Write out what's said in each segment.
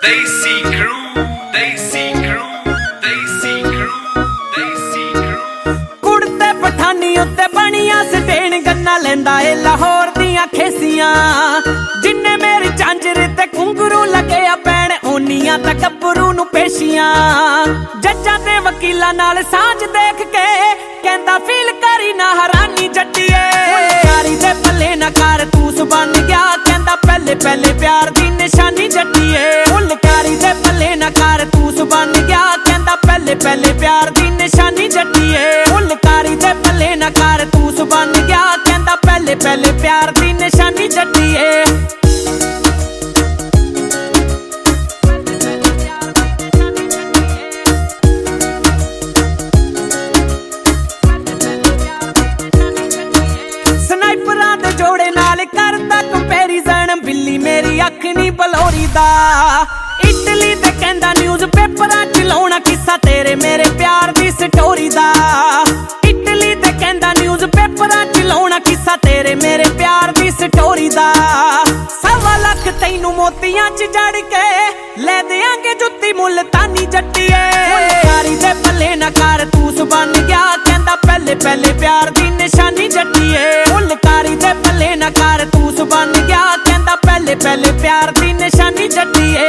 Desi Crew, Desi Crew, Desi Crew, Desi Crew। कुड़ते Pathani उत्ते बनिया certain गन्ना लेंदा ए लाहौर दियां खेसियां जिन्ने मेरी झांझर ते घुंघरू लगे आ पैण ओनियां ते गब्बरू नू पेशियां जज्जां ते वकीलां नाल सांझ देख के कहंदा फील करी ना हरानी जट्टीए कारी दे पल्ले ना कारतूस बन गया कहंदा पहले पहले प्यार दी निशानी जट्टीए फुलकारी दे पल्ले ना कारतूस बन गया कहंदा पहले पहले प्यार दी निशानी जट्टीए फुलकारी दे पल्ले ना कारतूस बन गया कहंदा पहले पहले प्यार दी निशानी जट्टीए। स्नाइपरां दे जोड़े नाल करदा कंपैरिजन बिल्ली मेरी अख नी बलौरी दा इटली ते कहंदा न्यूज़ पेपरां च लाउणा किस्सा तेरे मेरे प्यार दी स्टोरी दा इटली ते कहंदा न्यूज़ पेपरां च लाउणा किस्सा तेरे मेरे प्यार दी स्टोरी दा 1.25 लाख तैनू मोतियां च जड़ के ले देंगे जुत्ती मुल्तानी जट्टीए कारी दे पल्ले ना कारतूस बन गया कहंदा पहले पहले प्यार दी निशानी जट्टीए फुलकारी दे पल्ले ना कारतूस बन गया कहंदा पहले पहले प्यार दी निशानी जट्टीए।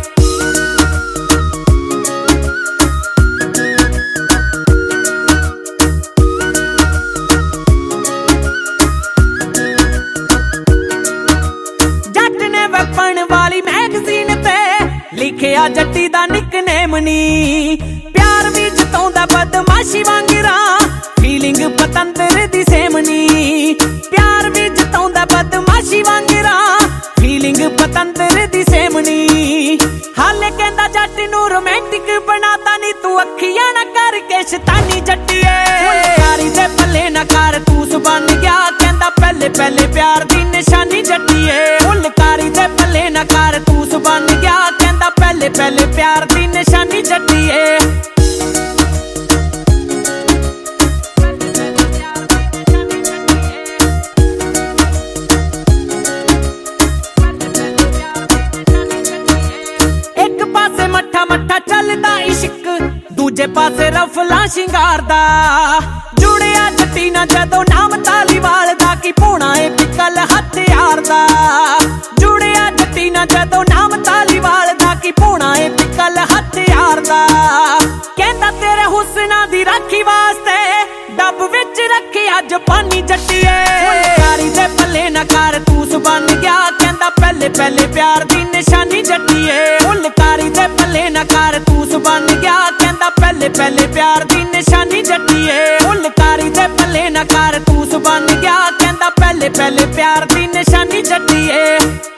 जट ने वेपन वाली मैगजीन ते लिखिया जट्टी दा निकनेम नी प्यार भी जताउंदा बदमाशी वांगरा फीलिंग पतंदर दी सेम नी प्यार भी जताउंदा बदमाशी वांगरा फीलिंग पतंदर दी सेम नी हाले कहंदा जट नू रोमांटिक बनाता नी तू अखियां ना करके शैतानी जट्टीए कारी दे पल्ले ना कारतूस बन गया कहंदा पहले पहले प्यार दी निशानी जट्टीए फुलकारी दे पल्ले ना कारतूस बन गया कहंदा पहले पहले प्यार दी निशानी जट्टीए। एक पासे मट्ठा मट्ठा चलदा इश्क दूजे पासे रफला शिंगारदा जुड़िया जट्टी ना जदों नाम तालीवाल दा की पोना ए पिकल हथियार दा जुड़िया जट्टी ना जदों नाम तालीवाल दा की पोना ए पिकल हथियार दा कहंदा तेरे हुस्ना दी राखी वास्ते डब विच रखी अज पानी जट्टीए कारी दे पल्ले ना कारतूस बन गया कहंदा पहले पहले प्यार दी निशानी जट्टीए फुलकारी दे पल्ले ना कारतूस बन गया कहंदा पहले पहले प्यार दी निशानी जट्टीए फुलकारी दे पल्ले ना कारतूस बन गया कहंदा पहले पहले प्यार दी निशानी जट्टीए।